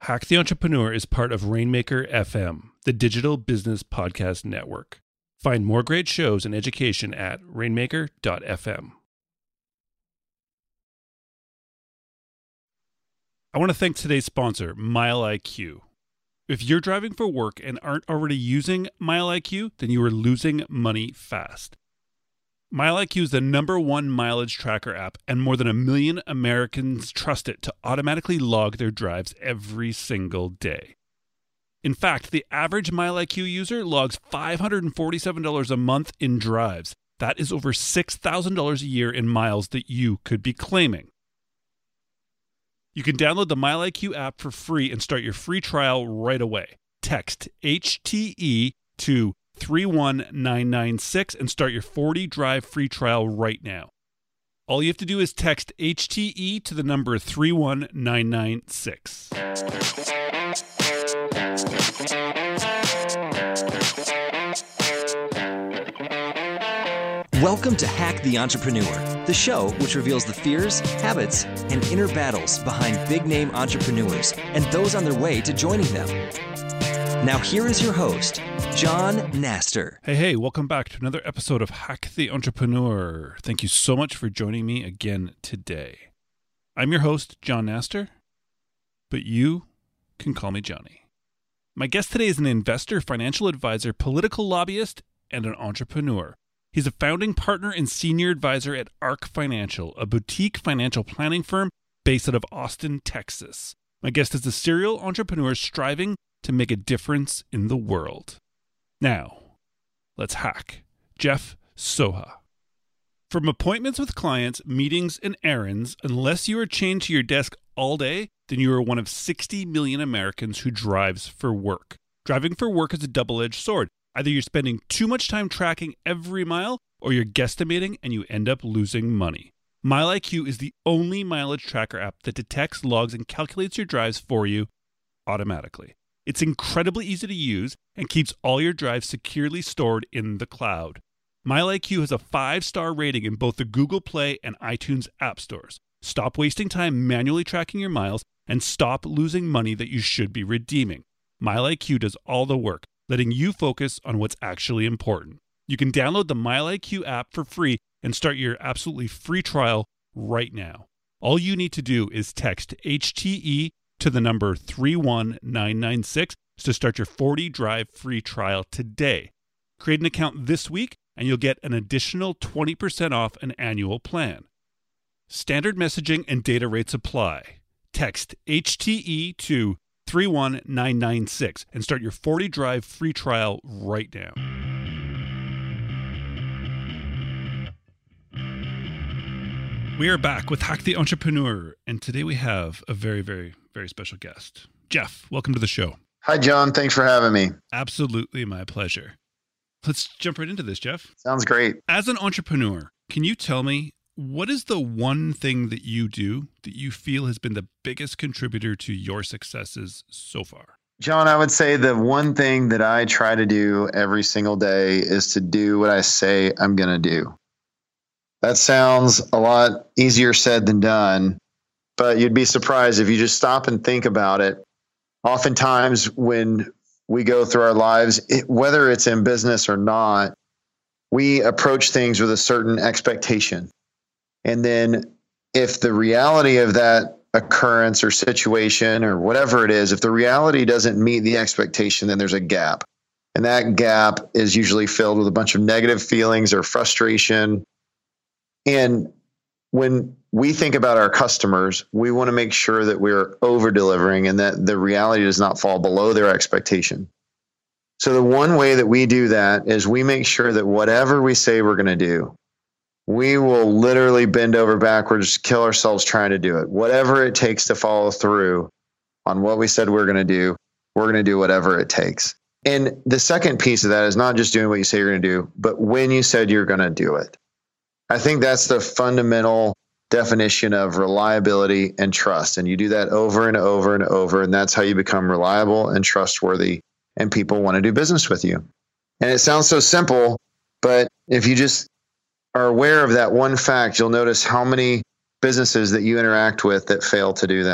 Hack the Entrepreneur is part of Rainmaker FM, the digital business podcast network. Find more great shows and education at rainmaker.fm. I want to thank today's sponsor, MileIQ. If you're driving for work and aren't already using MileIQ, then you are losing money fast. MileIQ is the #1 mileage tracker app, and more than 1 million Americans trust it to automatically log their drives every single day. In fact, the average MileIQ user logs $547 a month in drives. That is over $6,000 a year in miles that you could be claiming. You can download the MileIQ app for free and start your free trial right away. Text HTE to 31996 and start your 40 drive free trial right now. All you have to do is text HTE to the number 31996. Welcome to Hack the Entrepreneur, the show which reveals the fears, habits, and inner battles behind big-name entrepreneurs and those on their way to joining them. Now here is your host, John Naster. Hey, welcome back to another episode of Hack the Entrepreneur. Thank you so much for joining me again today. I'm your host, John Naster, but you can call me Johnny. My guest today is an investor, financial advisor, political lobbyist, and an entrepreneur. He's a founding partner and senior advisor at ARC Financial, a boutique financial planning firm based out of Austin, Texas. My guest is a serial entrepreneur striving to make a difference in the world. Now, let's hack Jeff Soha. From appointments with clients, meetings, and errands, unless you are chained to your desk all day, then you are one of 60 million Americans who drives for work. Driving for work is a double-edged sword. Either you're spending too much time tracking every mile, or you're guesstimating and you end up losing money. MileIQ is the only mileage tracker app that detects, logs, and calculates your drives for you automatically. It's incredibly easy to use and keeps all your drives securely stored in the cloud. MileIQ has a 5-star rating in both the Google Play and iTunes app stores. Stop wasting time manually tracking your miles and stop losing money that you should be redeeming. MileIQ does all the work, letting you focus on what's actually important. You can download the MileIQ app for free and start your absolutely free trial right now. All you need to do is text HTE to the number 31996 to start your 40 drive free trial today. Create an account this week and you'll get an additional 20% off an annual plan. Standard messaging and data rates apply. Text HTE to 31996 and start your 40 drive free trial right now. We are back with Hack the Entrepreneur, and today we have a very, very, very special guest. Jeff, welcome to the show. Hi, John. Thanks for having me. Absolutely my pleasure. Let's jump right into this, Jeff. Sounds great. As an entrepreneur, can you tell me what is the one thing that you do that you feel has been the biggest contributor to your successes so far? John, I would say the one thing that I try to do every single day is to do what I say I'm going to do. That sounds a lot easier said than done, but you'd be surprised if you just stop and think about it. Oftentimes when we go through our lives, whether it's in business or not, we approach things with a certain expectation. And then if the reality of that occurrence or situation or whatever it is, if the reality doesn't meet the expectation, then there's a gap. And that gap is usually filled with a bunch of negative feelings or frustration. And when we think about our customers, we want to make sure that we're over-delivering and that the reality does not fall below their expectation. So the one way that we do that is we make sure that whatever we say we're going to do, we will literally bend over backwards, kill ourselves trying to do it. Whatever it takes to follow through on what we said we're going to do whatever it takes. And the second piece of that is not just doing what you say you're going to do, but when you said you're going to do it. I think that's the fundamental definition of reliability and trust. And you do that over and over and over, and that's how you become reliable and trustworthy, and people want to do business with you. And it sounds so simple, but if you just are aware of that one fact, you'll notice how many businesses that you interact with that fail to do that.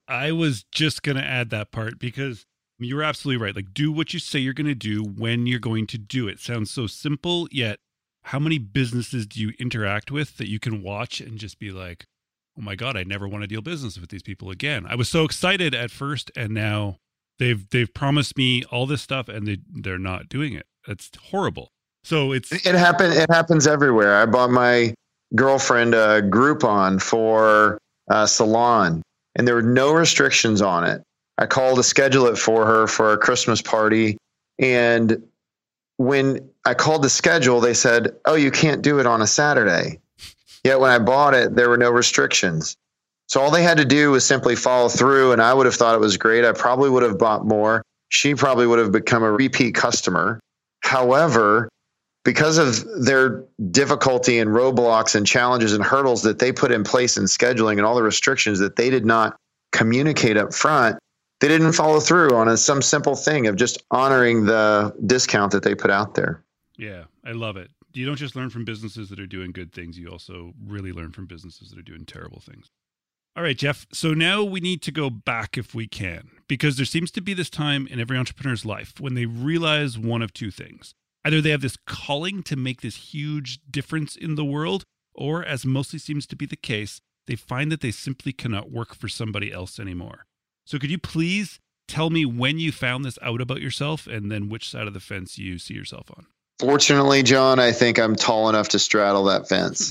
I was just going to add that part because you're absolutely right. Like, do what you say you're going to do when you're going to do it. Sounds so simple, yet how many businesses do you interact with that you can watch and just be like, oh my God, I never want to deal business with these people again. I was so excited at first, and now they've promised me all this stuff and they're not doing it. It's horrible. So it happens everywhere. I bought my girlfriend a Groupon for a salon, and there were no restrictions on it. I called to schedule it for her for a Christmas party, and when I called to schedule, they said, "Oh, you can't do it on a Saturday." Yet when I bought it, there were no restrictions. So all they had to do was simply follow through, and I would have thought it was great. I probably would have bought more. She probably would have become a repeat customer. However, because of their difficulty and roadblocks and challenges and hurdles that they put in place in scheduling and all the restrictions that they did not communicate up front, they didn't follow through on some simple thing of just honoring the discount that they put out there. Yeah, I love it. You don't just learn from businesses that are doing good things. You also really learn from businesses that are doing terrible things. All right, Jeff. So now we need to go back if we can, because there seems to be this time in every entrepreneur's life when they realize one of two things. Either they have this calling to make this huge difference in the world, or, as mostly seems to be the case, they find that they simply cannot work for somebody else anymore. So could you please tell me when you found this out about yourself and then which side of the fence you see yourself on? Fortunately, John, I think I'm tall enough to straddle that fence.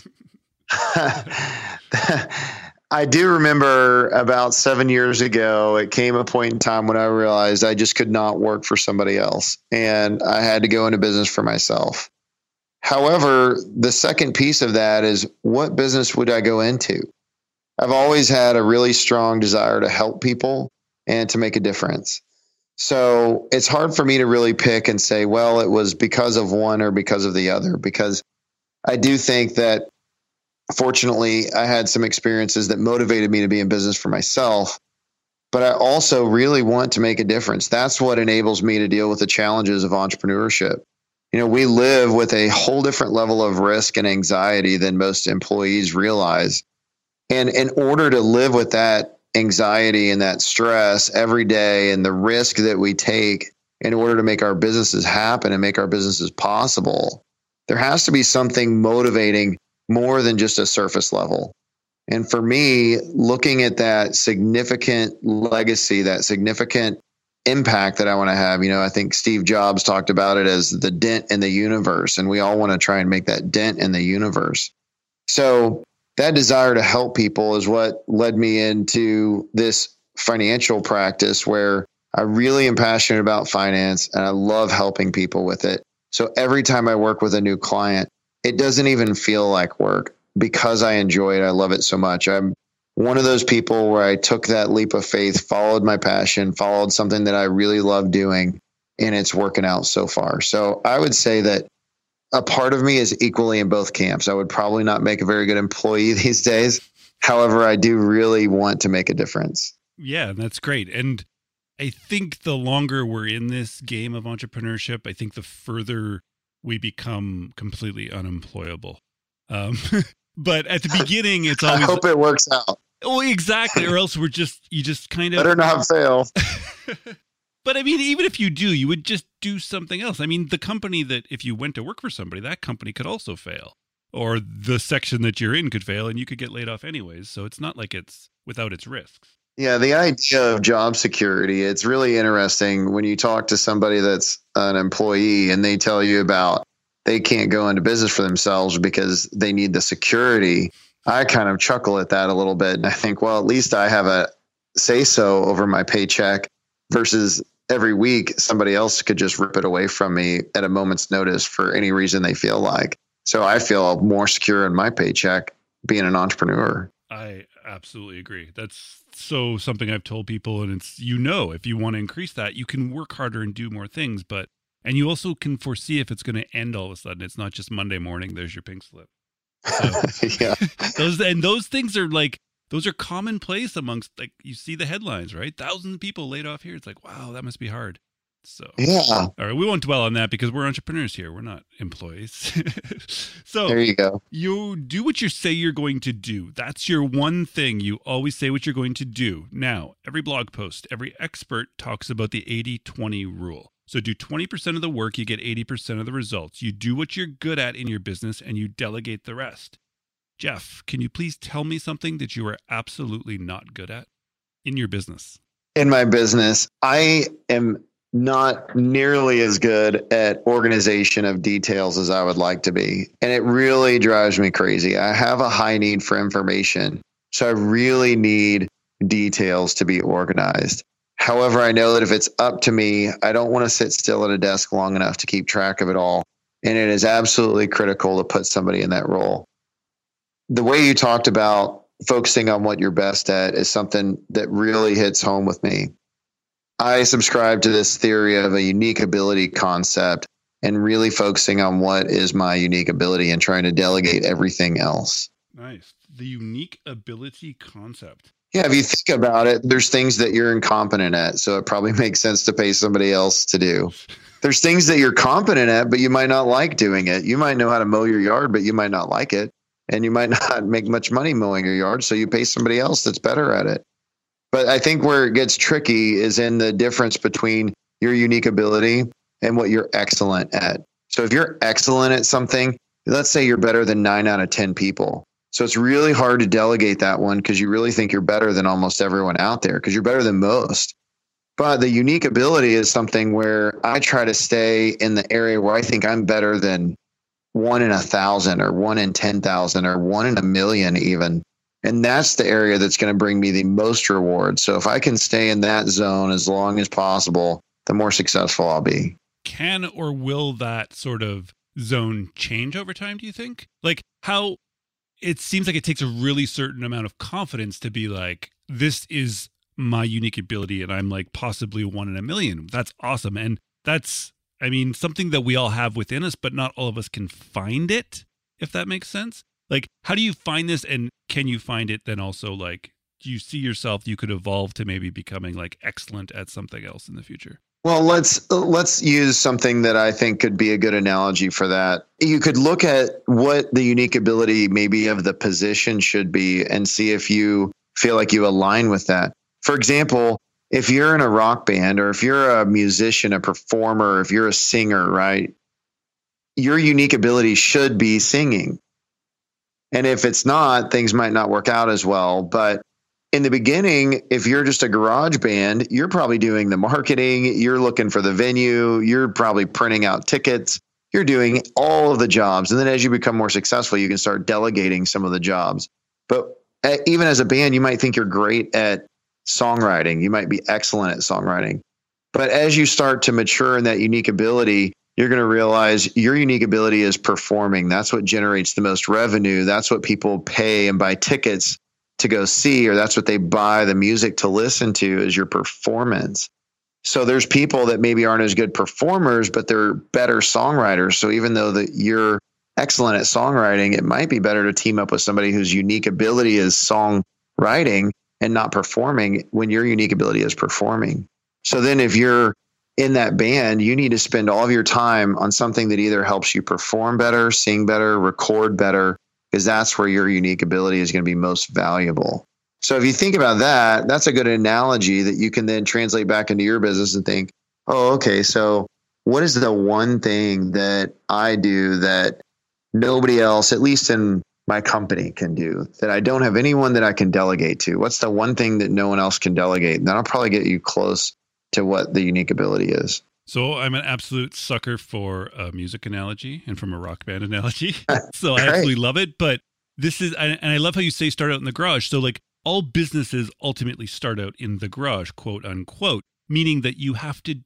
I do remember about 7 years ago, it came a point in time when I realized I just could not work for somebody else, and I had to go into business for myself. However, the second piece of that is, what business would I go into? I've always had a really strong desire to help people and to make a difference. So it's hard for me to really pick and say, well, it was because of one or because of the other, because I do think that fortunately I had some experiences that motivated me to be in business for myself, but I also really want to make a difference. That's what enables me to deal with the challenges of entrepreneurship. You know, we live with a whole different level of risk and anxiety than most employees realize. And in order to live with that anxiety and that stress every day and the risk that we take in order to make our businesses happen and make our businesses possible, there has to be something motivating more than just a surface level. And for me, looking at that significant legacy, that significant impact that I want to have, you know, I think Steve Jobs talked about it as the dent in the universe, and we all want to try and make that dent in the universe. So that desire to help people is what led me into this financial practice where I really am passionate about finance and I love helping people with it. So every time I work with a new client, it doesn't even feel like work because I enjoy it. I love it so much. I'm one of those people where I took that leap of faith, followed my passion, followed something that I really love doing, and it's working out so far. So I would say that a part of me is equally in both camps. I would probably not make a very good employee these days. However, I do really want to make a difference. Yeah, that's great. And I think the longer we're in this game of entrepreneurship, I think the further we become completely unemployable. But at the beginning, it's always... I hope it works out. Oh, exactly. Or else you just kind of... Better not fail. But I mean, even if you do, you would just do something else. I mean, the company that if you went to work for somebody, that company could also fail. Or the section that you're in could fail and you could get laid off anyways. So it's not like it's without its risks. Yeah, the idea of job security, it's really interesting when you talk to somebody that's an employee and they tell you about they can't go into business for themselves because they need the security. I kind of chuckle at that a little bit. And I think, well, at least I have a say-so over my paycheck versus every week somebody else could just rip it away from me at a moment's notice for any reason they feel like. So I feel more secure in my paycheck being an entrepreneur. I absolutely agree. That's so something I've told people, and it's, you know, if you want to increase that, you can work harder and do more things, and you also can foresee if it's going to end all of a sudden. It's not just Monday morning, there's your pink slip. So, yeah. Those things are like, those are commonplace amongst, like, you see the headlines, right? Thousands of people laid off here. It's like, wow, that must be hard. So, Yeah. all right, we won't dwell on that because we're entrepreneurs here. We're not employees. So There you go. you do what you say you're going to do. That's your one thing. You always say what you're going to do. Now, every blog post, every expert talks about the 80-20 rule. So do 20% of the work, you get 80% of the results. You do what you're good at in your business and you delegate the rest. Jeff, can you please tell me something that you are absolutely not good at in your business? In my business, I am not nearly as good at organization of details as I would like to be. And it really drives me crazy. I have a high need for information. So I really need details to be organized. However, I know that if it's up to me, I don't want to sit still at a desk long enough to keep track of it all. And it is absolutely critical to put somebody in that role. The way you talked about focusing on what you're best at is something that really hits home with me. I subscribe to this theory of a unique ability concept and really focusing on what is my unique ability and trying to delegate everything else. Nice. The unique ability concept. Yeah, if you think about it, there's things that you're incompetent at. So it probably makes sense to pay somebody else to do. There's things that you're competent at, but you might not like doing it. You might know how to mow your yard, but you might not like it. And you might not make much money mowing your yard. So you pay somebody else that's better at it. But I think where it gets tricky is in the difference between your unique ability and what you're excellent at. So if you're excellent at something, let's say you're better than 9 out of 10 people. So it's really hard to delegate that one because you really think you're better than almost everyone out there because you're better than most. But the unique ability is something where I try to stay in the area where I think I'm better than 1 in 1,000 or 1 in 10,000 or 1 in a million even. And that's the area that's going to bring me the most reward. So if I can stay in that zone as long as possible, the more successful I'll be. Can or will that sort of zone change over time, do you think? Like how it seems like it takes a really certain amount of confidence to be like, this is my unique ability and I'm like possibly 1 in a million. That's awesome. And that's, I mean, something that we all have within us, but not all of us can find it, if that makes sense. Like, how do you find this? And can you find it then also like, do you see yourself, you could evolve to maybe becoming like excellent at something else in the future? Well, let's use something that I think could be a good analogy for that. You could look at what the unique ability maybe of the position should be and see if you feel like you align with that. For example, if you're in a rock band or if you're a musician, a performer, if you're a singer, right? Your unique ability should be singing. And if it's not, things might not work out as well. But in the beginning, if you're just a garage band, you're probably doing the marketing, you're looking for the venue, you're probably printing out tickets, you're doing all of the jobs. And then as you become more successful, you can start delegating some of the jobs. But even as a band, you might think you're great at songwriting. You might be excellent at songwriting. But as you start to mature in that unique ability, you're going to realize your unique ability is performing. That's what generates the most revenue. That's what people pay and buy tickets to go see, or that's what they buy the music to listen to is your performance. So there's people that maybe aren't as good performers, but they're better songwriters. So even though that you're excellent at songwriting, it might be better to team up with somebody whose unique ability is songwriting and not performing when your unique ability is performing. So then if you're in that band, you need to spend all of your time on something that either helps you perform better, sing better, record better, because that's where your unique ability is going to be most valuable. So if you think about that, that's a good analogy that you can then translate back into your business and think, oh, okay, so what is the one thing that I do that nobody else, at least in my company, can do, that I don't have anyone that I can delegate to? What's the one thing that no one else can delegate? And that'll probably get you close to what the unique ability is. So I'm an absolute sucker for a music analogy and from a rock band analogy. So I Great. absolutely love it. But this is, and I love how you say start out in the garage. So like all businesses ultimately start out in the garage, quote unquote, meaning that you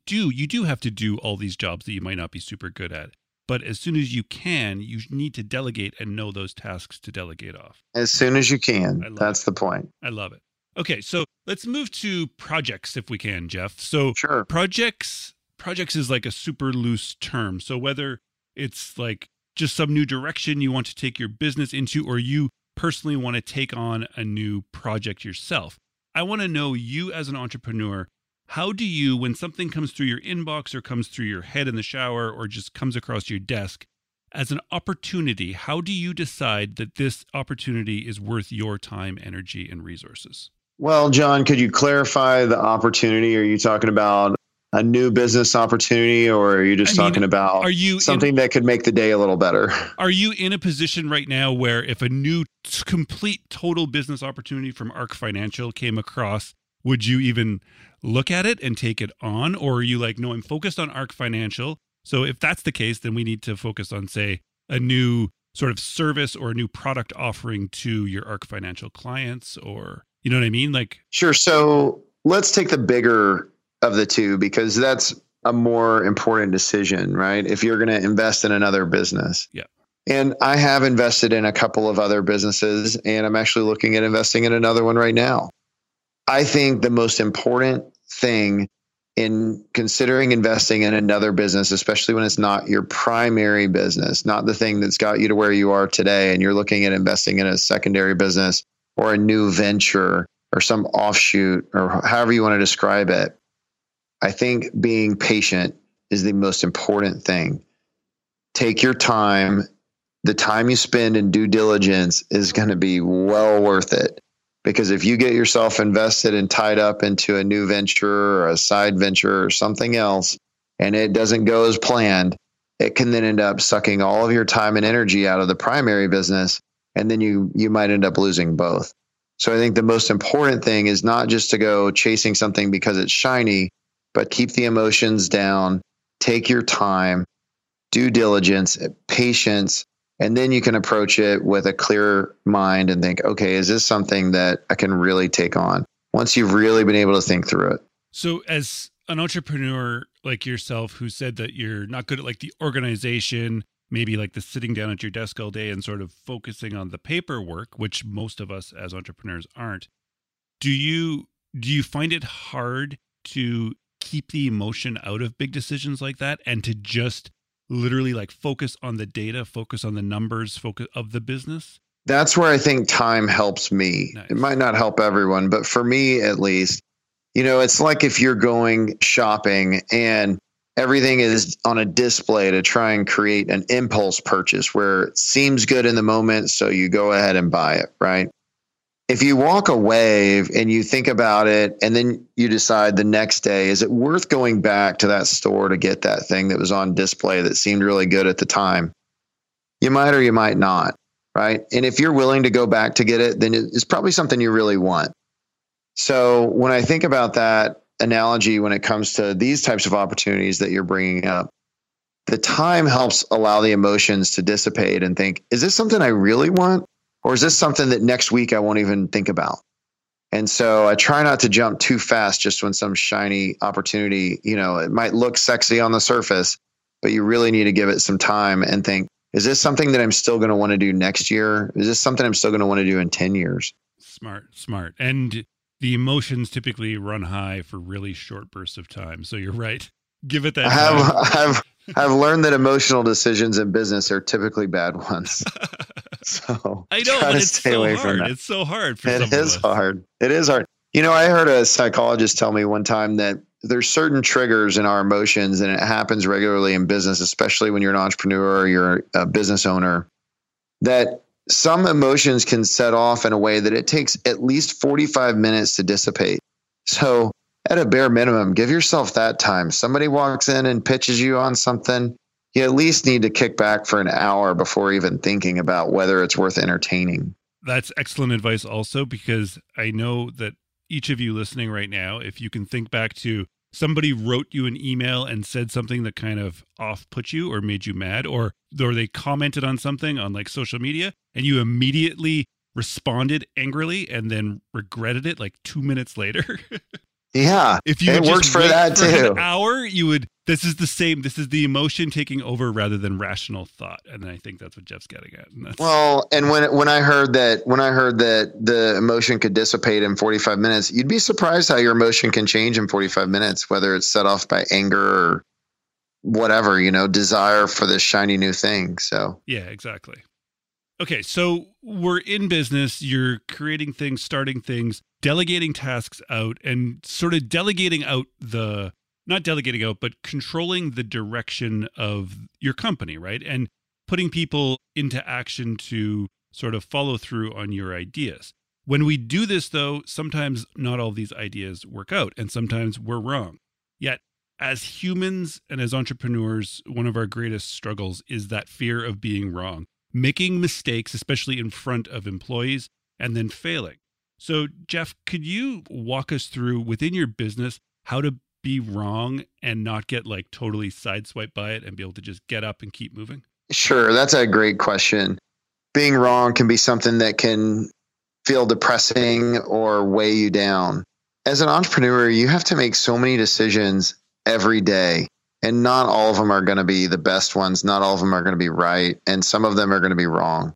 do have to do all these jobs that you might not be super good at. But as soon as you can, you need to delegate and know those tasks to delegate off. As soon as you can. That's the point. I love it. Okay, so let's move to projects if we can, Jeff. So Sure. projects is like a super loose term. So whether it's like just some new direction you want to take your business into, or you personally want to take on a new project yourself, I want to know, you as an entrepreneur, how do you, when something comes through your inbox or comes through your head in the shower or just comes across your desk as an opportunity, how do you decide that this opportunity is worth your time, energy, and resources? Well, John, could you clarify the opportunity? Are you talking about a new business opportunity, or are you just talking about something that could make the day a little better? Are you in a position right now where if a new complete total business opportunity from ARC Financial came across, would you even look at it and take it on? Or are you like, no, I'm focused on ARC Financial. So if that's the case, then we need to focus on, say, a new sort of service or a new product offering to your ARC Financial clients, or, you know what I mean? Like, sure. So let's take the bigger of the two, because that's a more important decision, right? If you're going to invest in another business. Yeah. And I have invested in a couple of other businesses, and I'm actually looking at investing in another one right now. I think the most important thing in considering investing in another business, especially when it's not your primary business, not the thing that's got you to where you are today, and you're looking at investing in a secondary business or a new venture or some offshoot or however you want to describe it, I think being patient is the most important thing. Take your time. The time you spend in due diligence is going to be well worth it. Because if you get yourself invested and tied up into a new venture or a side venture or something else, and it doesn't go as planned, it can then end up sucking all of your time and energy out of the primary business. And then you might end up losing both. So I think the most important thing is not just to go chasing something because it's shiny, but keep the emotions down, take your time, due diligence, patience, and then you can approach it with a clear mind and think, okay, is this something that I can really take on once you've really been able to think through it? So as an entrepreneur like yourself, who said that you're not good at like the organization, maybe like the sitting down at your desk all day and sort of focusing on the paperwork, which most of us as entrepreneurs aren't, do you find it hard to keep the emotion out of big decisions like that and to just literally like focus on the data, focus on the numbers, focus of the business? That's where I think time helps me. Nice. It might not help everyone, but for me at least, it's like if you're going shopping and everything is on a display to try and create an impulse purchase where it seems good in the moment, so you go ahead and buy it, right? If you walk away and you think about it and then you decide the next day, is it worth going back to that store to get that thing that was on display that seemed really good at the time? You might or you might not, right? And if you're willing to go back to get it, then it's probably something you really want. So when I think about that analogy, when it comes to these types of opportunities that you're bringing up, the time helps allow the emotions to dissipate and think, is this something I really want? Or is this something that next week I won't even think about? And so I try not to jump too fast just when some shiny opportunity, it might look sexy on the surface, but you really need to give it some time and think, is this something that I'm still going to want to do next year? Is this something I'm still going to want to do in 10 years? Smart. And the emotions typically run high for really short bursts of time. So you're right. Give it that time. I've learned that emotional decisions in business are typically bad ones. So I know, but it's so hard. It's so hard for some of us. It is hard. It is hard. I heard a psychologist tell me one time that there's certain triggers in our emotions, and it happens regularly in business, especially when you're an entrepreneur or you're a business owner, that some emotions can set off in a way that it takes at least 45 minutes to dissipate. So at a bare minimum, give yourself that time. Somebody walks in and pitches you on something, you at least need to kick back for an hour before even thinking about whether it's worth entertaining. That's excellent advice also, because I know that each of you listening right now, if you can think back to somebody wrote you an email and said something that kind of off-put you or made you mad, or they commented on something on like social media and you immediately responded angrily and then regretted it like 2 minutes later. Yeah, if you it works for that too. An hour, you would. This is the same. This is the emotion taking over rather than rational thought, and I think that's what Jeff's getting at. And when I heard that the emotion could dissipate in 45 minutes, you'd be surprised how your emotion can change in 45 minutes, whether it's set off by anger or whatever, desire for this shiny new thing. So yeah, exactly. Okay, so we're in business, you're creating things, starting things, delegating tasks out, and sort of delegating out not delegating out, but controlling the direction of your company, right? And putting people into action to sort of follow through on your ideas. When we do this, though, sometimes not all of these ideas work out, and sometimes we're wrong. Yet, as humans and as entrepreneurs, one of our greatest struggles is that fear of being wrong, making mistakes, especially in front of employees, and then failing. So, Jeff, could you walk us through within your business how to be wrong and not get like totally sideswiped by it and be able to just get up and keep moving? Sure. That's a great question. Being wrong can be something that can feel depressing or weigh you down. As an entrepreneur, you have to make so many decisions every day, and not all of them are going to be the best ones. Not all of them are going to be right, and some of them are going to be wrong.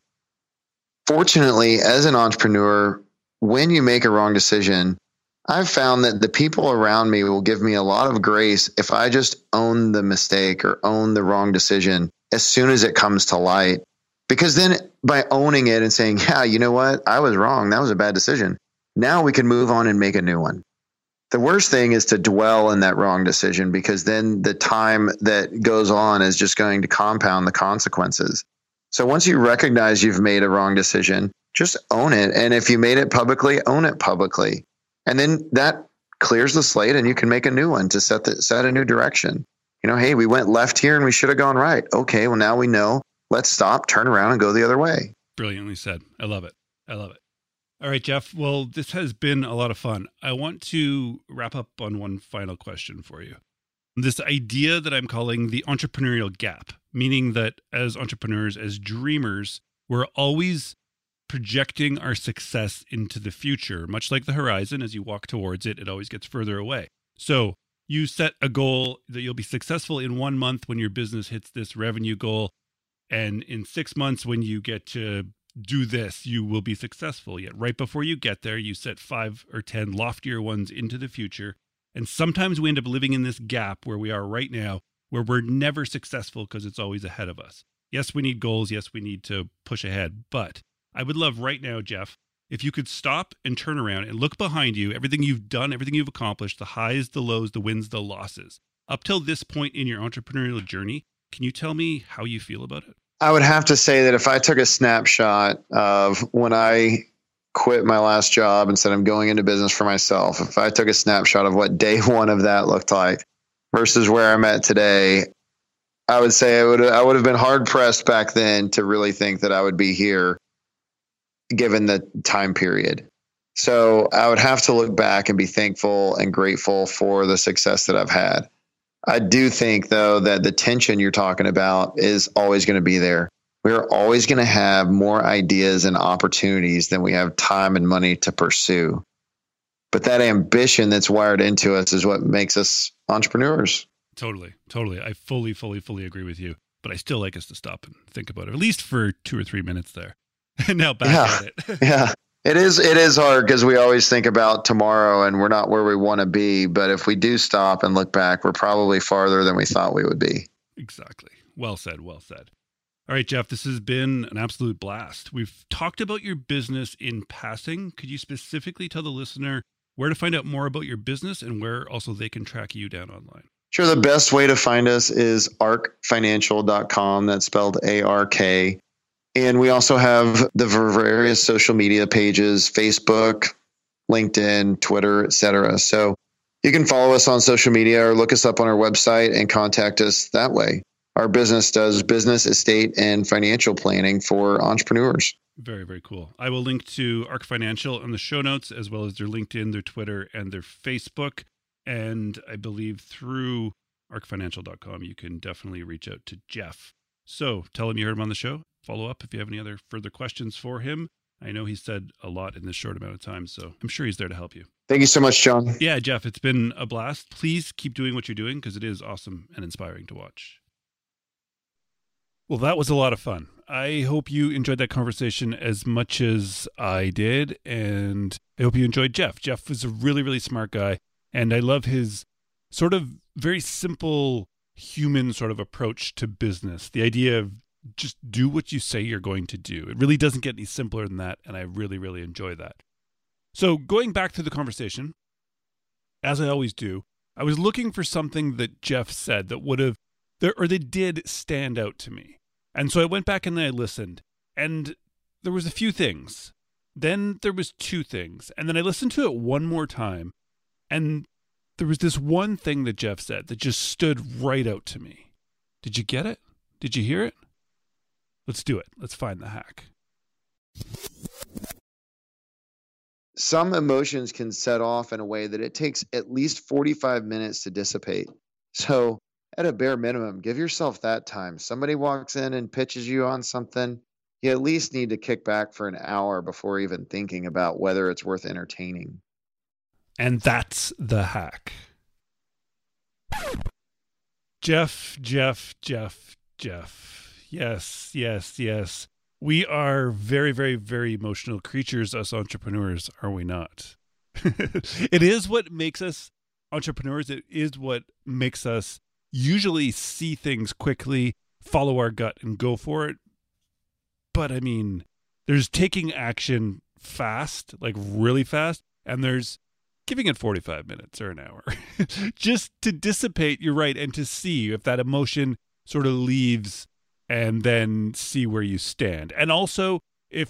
Fortunately, as an entrepreneur, when you make a wrong decision, I've found that the people around me will give me a lot of grace if I just own the mistake or own the wrong decision as soon as it comes to light. Because then by owning it and saying, yeah, you know what? I was wrong. That was a bad decision. Now we can move on and make a new one. The worst thing is to dwell in that wrong decision, because then the time that goes on is just going to compound the consequences. So once you recognize you've made a wrong decision, just own it. And if you made it publicly, own it publicly. And then that clears the slate and you can make a new one to set a new direction. You know, hey, we went left here and we should have gone right. Okay, well, now we know. Let's stop, turn around, and go the other way. Brilliantly said. I love it. I love it. All right, Jeff. Well, this has been a lot of fun. I want to wrap up on one final question for you. This idea that I'm calling the entrepreneurial gap, meaning that as entrepreneurs, as dreamers, we're always projecting our success into the future, much like the horizon. As you walk towards it, it always gets further away. So you set a goal that you'll be successful in 1 month when your business hits this revenue goal. And in 6 months, when you get to do this, you will be successful. Yet right before you get there, you set 5 or 10 loftier ones into the future. And sometimes we end up living in this gap where we are right now, where we're never successful because it's always ahead of us. Yes, we need goals. Yes, we need to push ahead. But I would love right now, Jeff, if you could stop and turn around and look behind you, everything you've done, everything you've accomplished, the highs, the lows, the wins, the losses. Up till this point in your entrepreneurial journey, can you tell me how you feel about it? I would have to say that if I took a snapshot of when I quit my last job and said I'm going into business for myself, if I took a snapshot of what day one of that looked like versus where I'm at today, I would say I would have been hard pressed back then to really think that I would be here given the time period. So I would have to look back and be thankful and grateful for the success that I've had. I do think, though, that the tension you're talking about is always going to be there. We're always going to have more ideas and opportunities than we have time and money to pursue. But that ambition that's wired into us is what makes us entrepreneurs. Totally. I fully agree with you. But I still like us to stop and think about it, at least for 2 or 3 minutes there. And now back at it. Yeah. It is hard because we always think about tomorrow and we're not where we want to be. But if we do stop and look back, we're probably farther than we thought we would be. Exactly. Well said. All right, Jeff, this has been an absolute blast. We've talked about your business in passing. Could you specifically tell the listener where to find out more about your business and where also they can track you down online? Sure. The best way to find us is arkfinancial.com. That's spelled ARK. And we also have the various social media pages, Facebook, LinkedIn, Twitter, etc. So you can follow us on social media or look us up on our website and contact us that way. Our business does business, estate, and financial planning for entrepreneurs. Very, very cool. I will link to Ark Financial in the show notes, as well as their LinkedIn, their Twitter, and their Facebook. And I believe through arkfinancial.com, you can definitely reach out to Jeff. So tell him you heard him on the show. Follow up if you have any other further questions for him. I know he said a lot in this short amount of time, so I'm sure he's there to help you. Thank you so much, John. Yeah, Jeff, it's been a blast. Please keep doing what you're doing because it is awesome and inspiring to watch. Well, that was a lot of fun. I hope you enjoyed that conversation as much as I did, and I hope you enjoyed Jeff. Jeff is a really, really smart guy, and I love his sort of very simple human sort of approach to business. The idea of just do what you say you're going to do. It really doesn't get any simpler than that, and I really, really enjoy that. So going back to the conversation, as I always do, I was looking for something that Jeff said that would have, or they did stand out to me. And so I went back and I listened, and there was a few things. Then there was two things. And then I listened to it one more time, and there was this one thing that Jeff said that just stood right out to me. Did you get it? Did you hear it? Let's do it. Let's find the hack. Some emotions can set off in a way that it takes at least 45 minutes to dissipate. So at a bare minimum, give yourself that time. Somebody walks in and pitches you on something, you at least need to kick back for an hour before even thinking about whether it's worth entertaining. And that's the hack. Jeff. Yes. We are very, very, very emotional creatures, us entrepreneurs, are we not? It is what makes us entrepreneurs. It is what makes us usually see things quickly, follow our gut, and go for it. But I mean, there's taking action fast, like really fast, and there's giving it 45 minutes or an hour just to dissipate, you're right, and to see if that emotion sort of leaves and then see where you stand. And also, this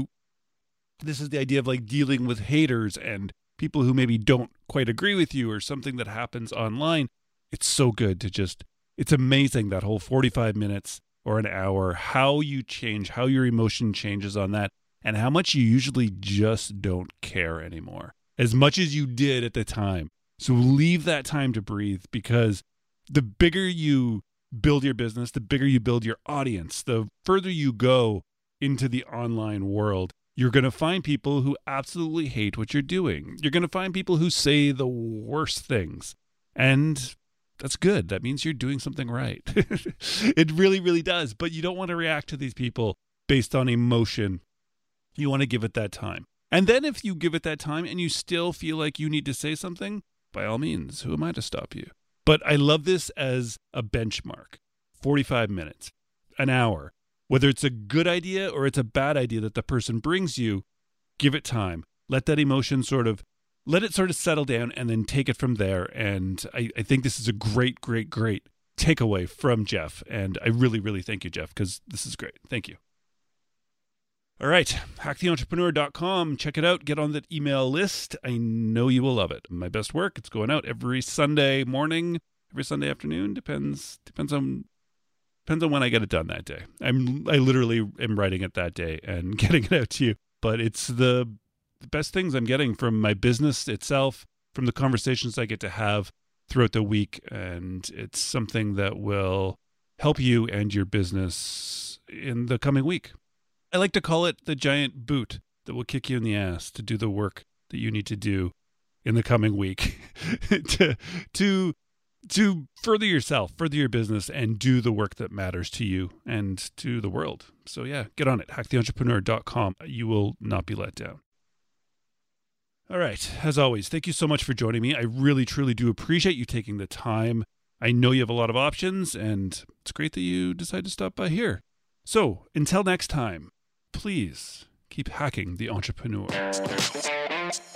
is the idea of like dealing with haters and people who maybe don't quite agree with you or something that happens online. It's so good to it's amazing that whole 45 minutes or an hour, how you change, how your emotion changes on that, and how much you usually just don't care anymore, as much as you did at the time. So leave that time to breathe, because the bigger you build your business, the bigger you build your audience, the further you go into the online world, you're going to find people who absolutely hate what you're doing. You're going to find people who say the worst things. And that's good. That means you're doing something right. It really, really does. But you don't want to react to these people based on emotion. You want to give it that time. And then if you give it that time and you still feel like you need to say something, by all means, who am I to stop you? But I love this as a benchmark. 45 minutes, an hour. Whether it's a good idea or it's a bad idea that the person brings you, give it time. Let that emotion let it settle down, and then take it from there. And I think this is a great, great, great takeaway from Jeff. And I really, really thank you, Jeff, because this is great. Thank you. All right, hacktheentrepreneur.com. Check it out. Get on that email list. I know you will love it. My best work, it's going out every Sunday morning, every Sunday afternoon. Depends on when I get it done that day. I literally am writing it that day and getting it out to you. But it's the best things I'm getting from my business itself, from the conversations I get to have throughout the week. And it's something that will help you and your business in the coming week. I like to call it the giant boot that will kick you in the ass to do the work that you need to do in the coming week to further yourself, further your business, and do the work that matters to you and to the world. So yeah, get on it, hacktheentrepreneur.com. You will not be let down. All right, as always, thank you so much for joining me. I really, truly do appreciate you taking the time. I know you have a lot of options, and it's great that you decided to stop by here. So until next time, please keep hacking the entrepreneur.